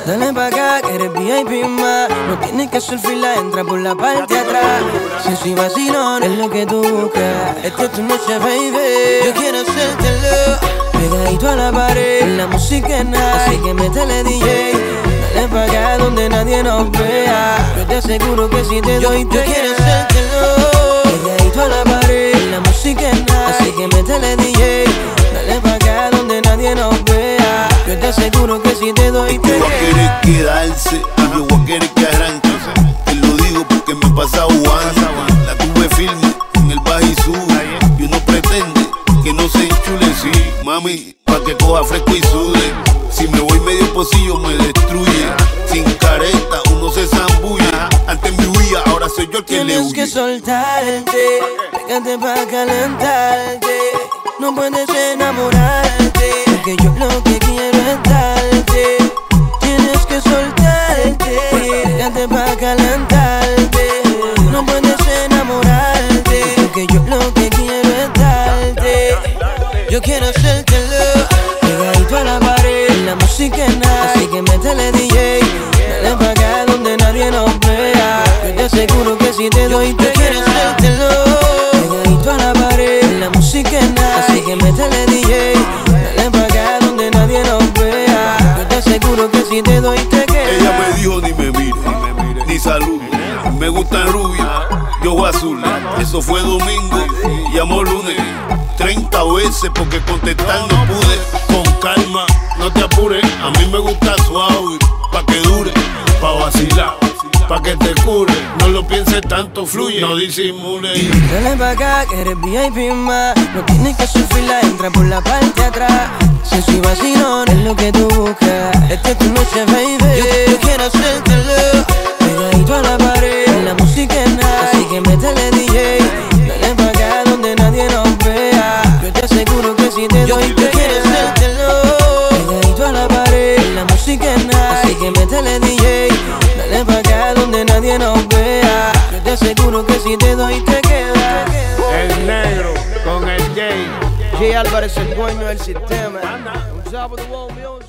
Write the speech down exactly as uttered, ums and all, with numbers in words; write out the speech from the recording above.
Dale pa' acá que eres V I P más. No tienes que hacer fila, entra por la parte de atrás. Si soy vacilón, es lo que tú buscas. Esta es tu noche, baby. Yo quiero hacértelo pegadito a la pared. La música es nada, así que métele D J. Dale pa' acá donde nadie nos vea. Yo te aseguro que si te doy, te quiero hacértelo pegadito a la pared. La música es nada, así que métele D J. Dale pa' acá donde nadie nos vea. Yo te aseguro que si te doy, te quiero. Yo voy a querer quedarse y yo voy a querer que arranque. Te lo digo porque me pasa jugando. La tuve firme en el bajo y sube. Y uno pretende que no se enchule, sí, mami, pa' que coja fresco y sude. Si me voy medio pocillo me destruye. Sin careta uno se zambulle. Antes me huía, ahora soy yo el que le huye. Tienes que soltarte, pégate pa' calentarte. No puedes enamorarte, porque yo lo que quiero es darte. Tienes que soltarte, pégate pa' calentarte. No puedes enamorarte, porque yo lo que quiero es darte. Yo quiero hacértelo pegadito a la pared. La música es nada, así que métele D J. Dale pa' acá donde nadie nos vea. Yo te aseguro que si te doy, te quiero hacértelo pegadito a la pared. La música es nada, así que métele D J. Dale pa' acá donde nadie nos vea. Yo te aseguro que si te doy, te queda. Ella me dijo ni me mire, ni salude. Me gustan rubios, yo voy azul. Eso fue domingo, llamó lunes treinta veces porque contestar no pude. Con calma, no te apures. A mí me gusta suave, pa' que dure, pa' vacilar, pa' que te cure. No lo pienses tanto, fluye, no disimule. Dale pa' acá que eres V I P más. No tienes que hacer fila, entra por la parte de atrás. Si soy vacilón, es lo que tú buscas. Esta es tu noche, baby. Yo, yo quiero hacértelo pegadito a la pared. La música es nada, así que métele D J. Dale pa' acá donde nadie nos vea. Yo te aseguro que si te doy, te quiero hacértelo pegadito a la pared. La música es nada, así que métele D J. Dale pa' acá donde nadie nos vea. Yo te aseguro que si te doy, te queda. El negro con el J. J Álvarez, el dueño del sistema. On top of the world music.